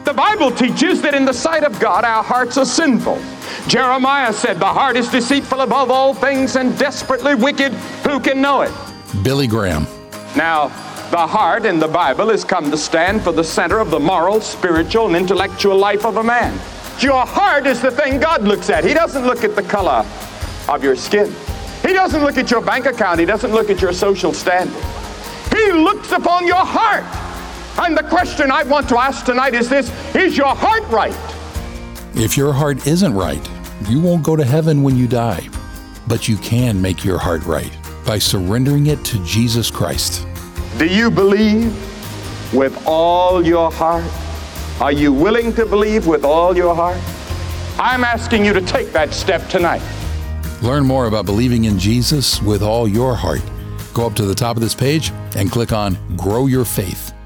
The Bible teaches that in the sight of God, our hearts are sinful. Jeremiah said, the heart is deceitful above all things and desperately wicked. Who can know it? Billy Graham. Now, the heart in the Bible has come to stand for the center of the moral, spiritual, and intellectual life of a man. Your heart is the thing God looks at. He doesn't look at the color of your skin. He doesn't look at your bank account. He doesn't look at your social standing. He looks upon your heart. And the question I want to ask tonight is this: is your heart right? If your heart isn't right, you won't go to heaven when you die. But you can make your heart right by surrendering it to Jesus Christ. Do you believe with all your heart? Are you willing to believe with all your heart? I'm asking you to take that step tonight. Learn more about believing in Jesus with all your heart. Go up to the top of this page and click on Grow Your Faith.